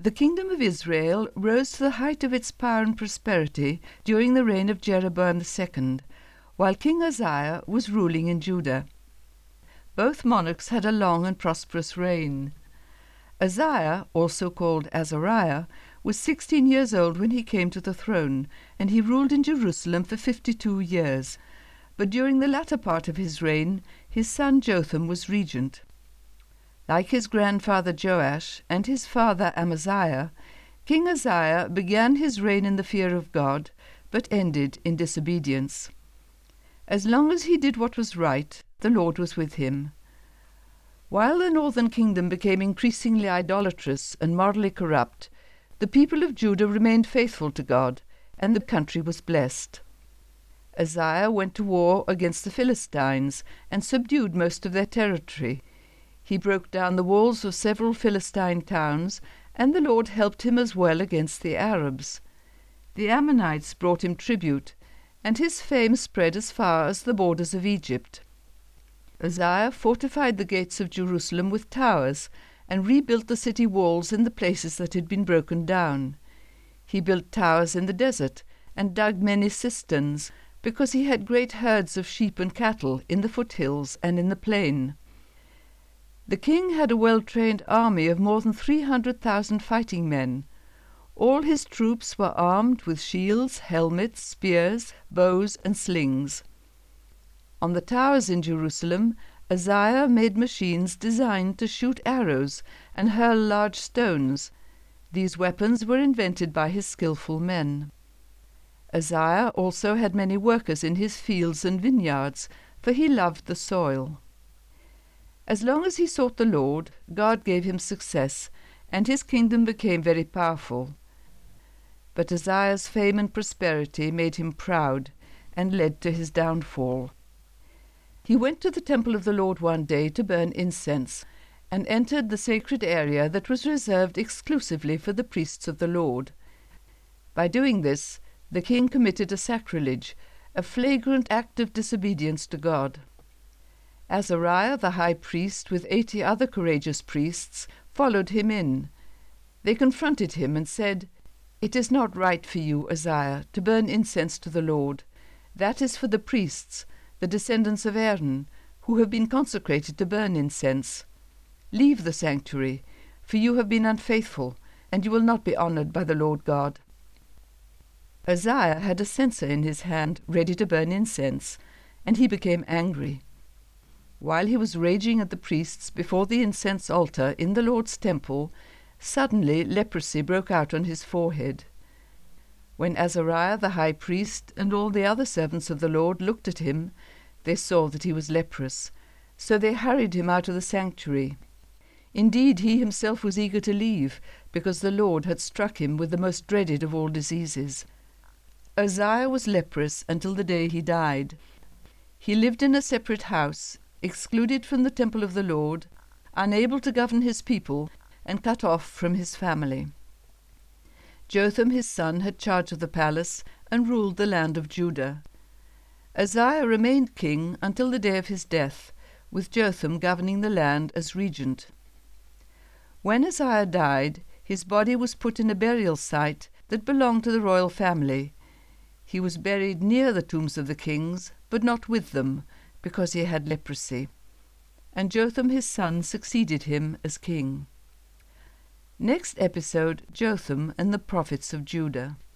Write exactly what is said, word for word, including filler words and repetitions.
The kingdom of Israel rose to the height of its power and prosperity during the reign of Jeroboam the second, while King Uzziah was ruling in Judah. Both monarchs had a long and prosperous reign. Uzziah, also called Azariah, was sixteen years old when he came to the throne, and he ruled in Jerusalem for fifty-two years. But during the latter part of his reign, his son Jotham was regent. Like his grandfather Joash and his father Amaziah, King Uzziah began his reign in the fear of God, but ended in disobedience. As long as he did what was right, the Lord was with him. While the northern kingdom became increasingly idolatrous and morally corrupt, the people of Judah remained faithful to God, and the country was blessed. Uzziah went to war against the Philistines and subdued most of their territory. He broke down the walls of several Philistine towns, and the Lord helped him as well against the Arabs. The Ammonites brought him tribute, and his fame spread as far as the borders of Egypt. Uzziah fortified the gates of Jerusalem with towers, and rebuilt the city walls in the places that had been broken down. He built towers in the desert, and dug many cisterns, because he had great herds of sheep and cattle in the foothills and in the plain. The king had a well-trained army of more than three hundred thousand fighting men. All his troops were armed with shields, helmets, spears, bows, and slings. On the towers in Jerusalem, Uzziah made machines designed to shoot arrows and hurl large stones. These weapons were invented by his skillful men. Uzziah also had many workers in his fields and vineyards, for he loved the soil. As long as he sought the Lord, God gave him success, and his kingdom became very powerful. But Uzziah's fame and prosperity made him proud, and led to his downfall. He went to the temple of the Lord one day to burn incense, and entered the sacred area that was reserved exclusively for the priests of the Lord. By doing this, the king committed a sacrilege, a flagrant act of disobedience to God. Azariah the high priest, with eighty other courageous priests, followed him in. They confronted him and said, "It is not right for you, Uzziah, to burn incense to the Lord. That is for the priests, the descendants of Aaron, who have been consecrated to burn incense. Leave the sanctuary, for you have been unfaithful, and you will not be honored by the Lord God." Uzziah had a censer in his hand, ready to burn incense, and he became angry. While he was raging at the priests before the incense altar in the Lord's temple, suddenly leprosy broke out on his forehead. When Azariah the high priest and all the other servants of the Lord looked at him, they saw that he was leprous, so they hurried him out of the sanctuary. Indeed, he himself was eager to leave, because the Lord had struck him with the most dreaded of all diseases. Uzziah was leprous until the day he died. He lived in a separate house, excluded from the temple of the Lord, unable to govern his people, and cut off from his family. Jotham his son had charge of the palace and ruled the land of Judah. Uzziah remained king until the day of his death, with Jotham governing the land as regent. When Uzziah died, his body was put in a burial site that belonged to the royal family. He was buried near the tombs of the kings, but not with them, because he had leprosy. And Jotham his son succeeded him as king. Next episode, Jotham and the prophets of Judah.